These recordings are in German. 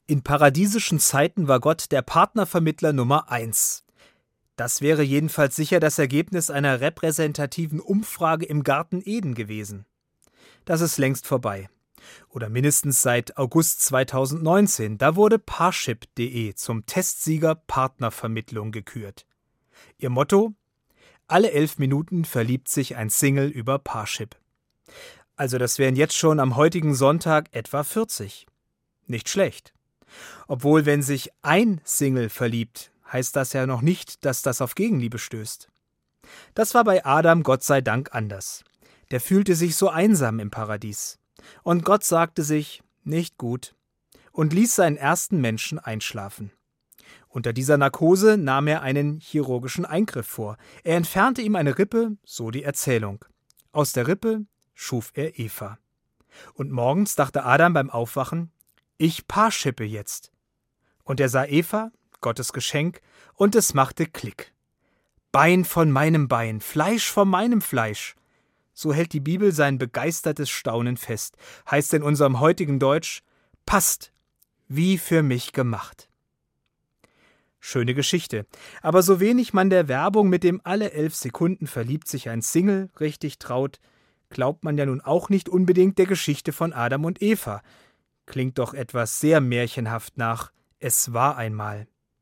In paradiesischen Zeiten war Gott der Partnervermittler Nummer 1. Das wäre jedenfalls sicher das Ergebnis einer repräsentativen Umfrage im Garten Eden gewesen. Das ist längst vorbei. Oder mindestens seit August 2019. Da wurde Parship.de zum Testsieger Partnervermittlung gekürt. Ihr Motto: Alle 11 Minuten verliebt sich ein Single über Parship. Also das wären jetzt schon am heutigen Sonntag etwa 40. Nicht schlecht. Obwohl, wenn sich ein Single verliebt, heißt das ja noch nicht, dass das auf Gegenliebe stößt. Das war bei Adam Gott sei Dank anders. Der fühlte sich so einsam im Paradies. Und Gott sagte sich, nicht gut, und ließ seinen ersten Menschen einschlafen. Unter dieser Narkose nahm er einen chirurgischen Eingriff vor. Er entfernte ihm eine Rippe, so die Erzählung. Aus der Rippe schuf er Eva. Und morgens dachte Adam beim Aufwachen, ich Parshippe jetzt. Und er sah Eva, Gottes Geschenk, und es machte Klick. Bein von meinem Bein, Fleisch von meinem Fleisch. So hält die Bibel sein begeistertes Staunen fest. Heißt in unserem heutigen Deutsch, passt, wie für mich gemacht. Schöne Geschichte. Aber so wenig man der Werbung mit dem alle 11 Sekunden verliebt sich ein Single richtig traut, glaubt man ja nun auch nicht unbedingt der Geschichte von Adam und Eva. Klingt doch etwas sehr märchenhaft nach »Es war einmal«.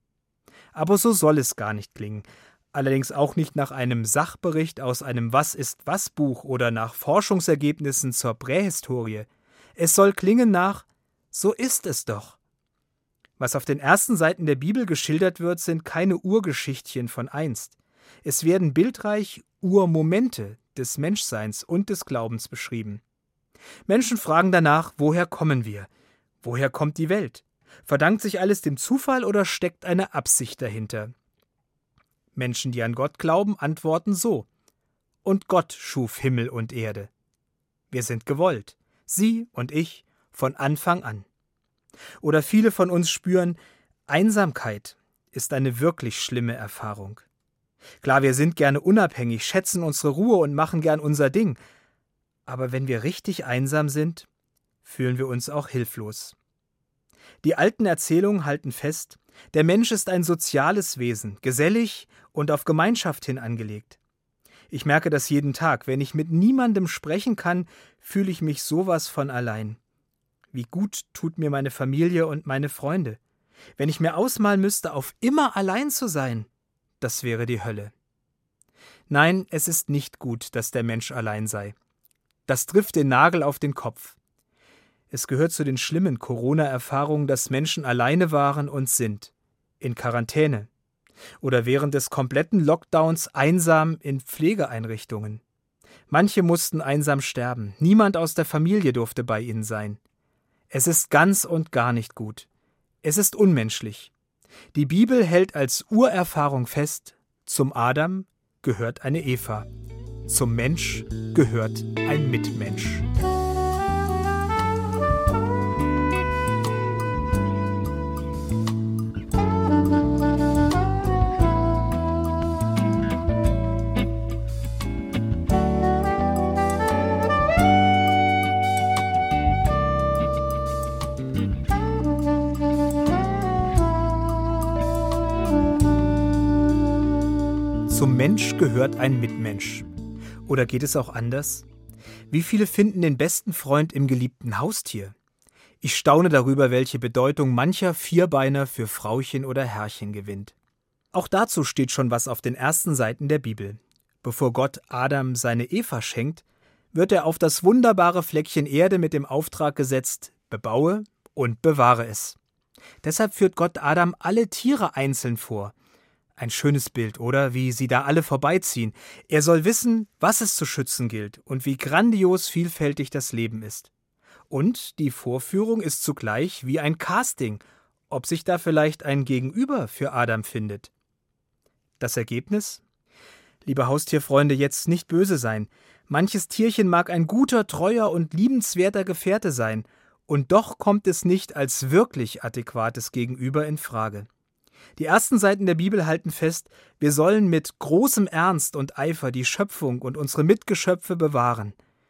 Aber so soll es gar nicht klingen. Allerdings auch nicht nach einem Sachbericht aus einem Was-ist-was-Buch oder nach Forschungsergebnissen zur Prähistorie. Es soll klingen nach »So ist es doch«. Was auf den ersten Seiten der Bibel geschildert wird, sind keine Urgeschichtchen von einst. Es werden bildreich Urmomente des Menschseins und des Glaubens beschrieben. Menschen fragen danach, woher kommen wir? Woher kommt die Welt? Verdankt sich alles dem Zufall oder steckt eine Absicht dahinter? Menschen, die an Gott glauben, antworten so: Und Gott schuf Himmel und Erde. Wir sind gewollt, Sie und ich, von Anfang an. Oder viele von uns spüren, Einsamkeit ist eine wirklich schlimme Erfahrung. Klar, wir sind gerne unabhängig, schätzen unsere Ruhe und machen gern unser Ding. Aber wenn wir richtig einsam sind, fühlen wir uns auch hilflos. Die alten Erzählungen halten fest, der Mensch ist ein soziales Wesen, gesellig und auf Gemeinschaft hin angelegt. Ich merke das jeden Tag. Wenn ich mit niemandem sprechen kann, fühle ich mich sowas von allein. Wie gut tut mir meine Familie und meine Freunde. Wenn ich mir ausmalen müsste, auf immer allein zu sein, das wäre die Hölle. Nein, es ist nicht gut, dass der Mensch allein sei. Das trifft den Nagel auf den Kopf. Es gehört zu den schlimmen Corona-Erfahrungen, dass Menschen alleine waren und sind. In Quarantäne. Oder während des kompletten Lockdowns einsam in Pflegeeinrichtungen. Manche mussten einsam sterben. Niemand aus der Familie durfte bei ihnen sein. Es ist ganz und gar nicht gut. Es ist unmenschlich. Die Bibel hält als Urerfahrung fest, zum Adam gehört eine Eva. Zum Mensch gehört ein Mitmensch. Zum Mensch gehört ein Mitmensch. Oder geht es auch anders? Wie viele finden den besten Freund im geliebten Haustier? Ich staune darüber, welche Bedeutung mancher Vierbeiner für Frauchen oder Herrchen gewinnt. Auch dazu steht schon was auf den ersten Seiten der Bibel. Bevor Gott Adam seine Eva schenkt, wird er auf das wunderbare Fleckchen Erde mit dem Auftrag gesetzt: Bebaue und bewahre es. Deshalb führt Gott Adam alle Tiere einzeln vor. Ein schönes Bild, oder? Wie sie da alle vorbeiziehen. Er soll wissen, was es zu schützen gilt und wie grandios vielfältig das Leben ist. Und die Vorführung ist zugleich wie ein Casting, ob sich da vielleicht ein Gegenüber für Adam findet. Das Ergebnis? Liebe Haustierfreunde, jetzt nicht böse sein. Manches Tierchen mag ein guter, treuer und liebenswerter Gefährte sein, und doch kommt es nicht als wirklich adäquates Gegenüber in Frage. Die ersten Seiten der Bibel halten fest, wir sollen mit großem Ernst und Eifer die Schöpfung und unsere Mitgeschöpfe bewahren.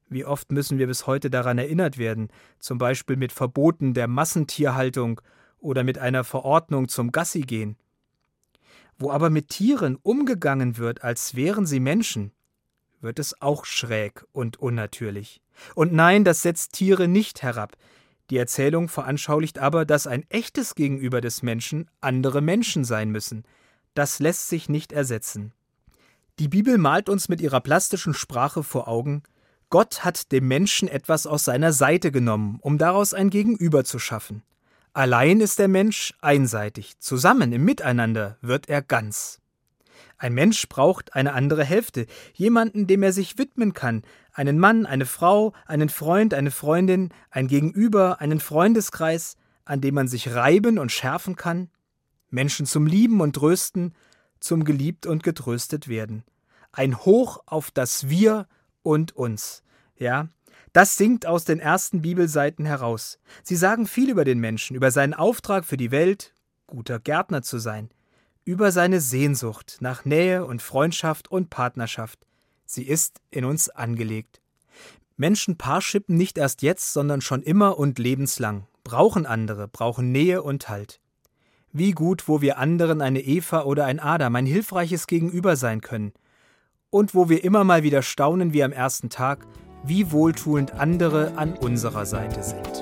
Wie oft müssen wir bis heute daran erinnert werden, zum Beispiel mit Verboten der Massentierhaltung oder mit einer Verordnung zum Gassigehen. Wo aber mit Tieren umgegangen wird, als wären sie Menschen, wird es auch schräg und unnatürlich. Und nein, das setzt Tiere nicht herab. Die Erzählung veranschaulicht aber, dass ein echtes Gegenüber des Menschen andere Menschen sein müssen. Das lässt sich nicht ersetzen. Die Bibel malt uns mit ihrer plastischen Sprache vor Augen, Gott hat dem Menschen etwas aus seiner Seite genommen, um daraus ein Gegenüber zu schaffen. Allein ist der Mensch einseitig, zusammen im Miteinander wird er ganz. Ein Mensch braucht eine andere Hälfte, jemanden, dem er sich widmen kann, einen Mann, eine Frau, einen Freund, eine Freundin, ein Gegenüber, einen Freundeskreis, an dem man sich reiben und schärfen kann, Menschen zum Lieben und Trösten, zum geliebt und getröstet werden. Ein Hoch auf das Wir und uns. Ja, das singt aus den ersten Bibelseiten heraus. Sie sagen viel über den Menschen, über seinen Auftrag für die Welt, guter Gärtner zu sein, über seine Sehnsucht nach Nähe und Freundschaft und Partnerschaft. Sie ist in uns angelegt. Menschen paarschippen nicht erst jetzt, sondern schon immer und lebenslang, brauchen andere, brauchen Nähe und Halt. Wie gut, wo wir anderen eine Eva oder ein Adam, ein hilfreiches Gegenüber sein können. Und wo wir immer mal wieder staunen wie am ersten Tag, wie wohltuend andere an unserer Seite sind.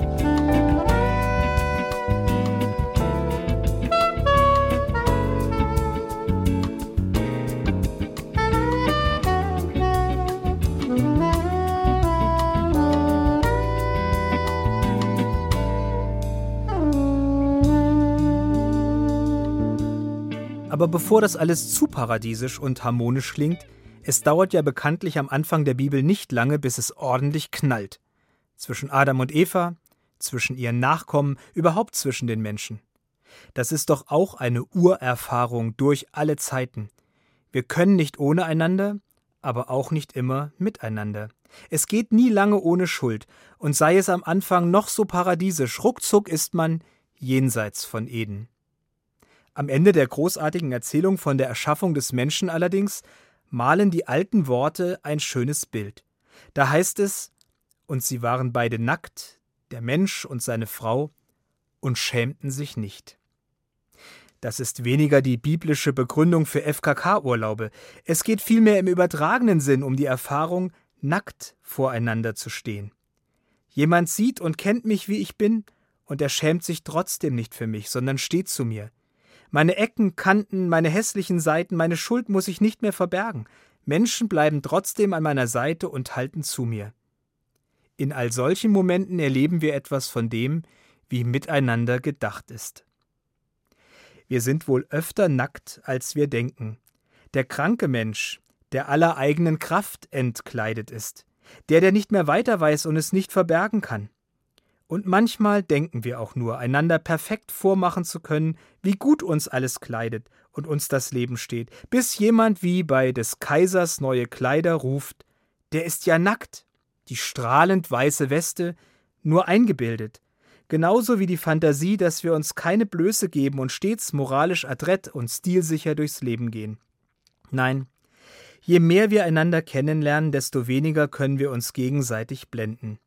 Aber bevor das alles zu paradiesisch und harmonisch klingt, es dauert ja bekanntlich am Anfang der Bibel nicht lange, bis es ordentlich knallt. Zwischen Adam und Eva, zwischen ihren Nachkommen, überhaupt zwischen den Menschen. Das ist doch auch eine Urerfahrung durch alle Zeiten. Wir können nicht ohne einander, aber auch nicht immer miteinander. Es geht nie lange ohne Schuld, und sei es am Anfang noch so paradiesisch, ruckzuck ist man jenseits von Eden. Am Ende der großartigen Erzählung von der Erschaffung des Menschen allerdings malen die alten Worte ein schönes Bild. Da heißt es, und sie waren beide nackt, der Mensch und seine Frau, und schämten sich nicht. Das ist weniger die biblische Begründung für FKK-Urlaube. Es geht vielmehr im übertragenen Sinn um die Erfahrung, nackt voreinander zu stehen. Jemand sieht und kennt mich, wie ich bin, und er schämt sich trotzdem nicht für mich, sondern steht zu mir. Meine Ecken, Kanten, meine hässlichen Seiten, meine Schuld muss ich nicht mehr verbergen. Menschen bleiben trotzdem an meiner Seite und halten zu mir. In all solchen Momenten erleben wir etwas von dem, wie miteinander gedacht ist. Wir sind wohl öfter nackt, als wir denken. Der kranke Mensch, der aller eigenen Kraft entkleidet ist. Der nicht mehr weiter weiß und es nicht verbergen kann. Und manchmal denken wir auch nur, einander perfekt vormachen zu können, wie gut uns alles kleidet und uns das Leben steht, bis jemand wie bei des Kaisers neue Kleider ruft, der ist ja nackt, die strahlend weiße Weste, nur eingebildet, genauso wie die Fantasie, dass wir uns keine Blöße geben und stets moralisch adrett und stilsicher durchs Leben gehen. Nein, je mehr wir einander kennenlernen, desto weniger können wir uns gegenseitig blenden.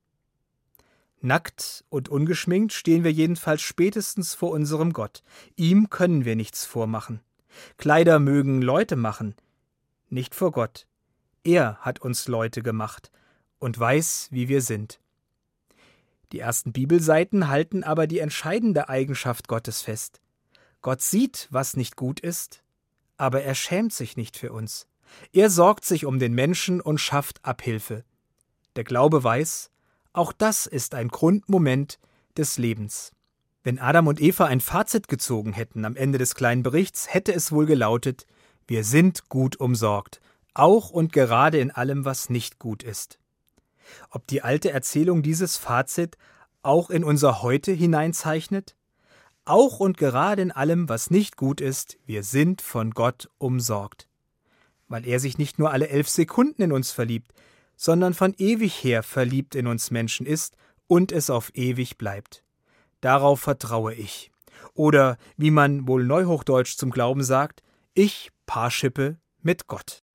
Nackt und ungeschminkt stehen wir jedenfalls spätestens vor unserem Gott. Ihm können wir nichts vormachen. Kleider mögen Leute machen, nicht vor Gott. Er hat uns Leute gemacht und weiß, wie wir sind. Die ersten Bibelseiten halten aber die entscheidende Eigenschaft Gottes fest. Gott sieht, was nicht gut ist, aber er schämt sich nicht für uns. Er sorgt sich um den Menschen und schafft Abhilfe. Der Glaube weiß, auch das ist ein Grundmoment des Lebens. Wenn Adam und Eva ein Fazit gezogen hätten am Ende des kleinen Berichts, hätte es wohl gelautet: Wir sind gut umsorgt, auch und gerade in allem, was nicht gut ist. Ob die alte Erzählung dieses Fazit auch in unser Heute hineinzeichnet? Auch und gerade in allem, was nicht gut ist, wir sind von Gott umsorgt. Weil er sich nicht nur alle 11 Sekunden in uns verliebt, sondern von ewig her verliebt in uns Menschen ist und es auf ewig bleibt. Darauf vertraue ich. Oder, wie man wohl neuhochdeutsch zum Glauben sagt, ich paarschippe mit Gott.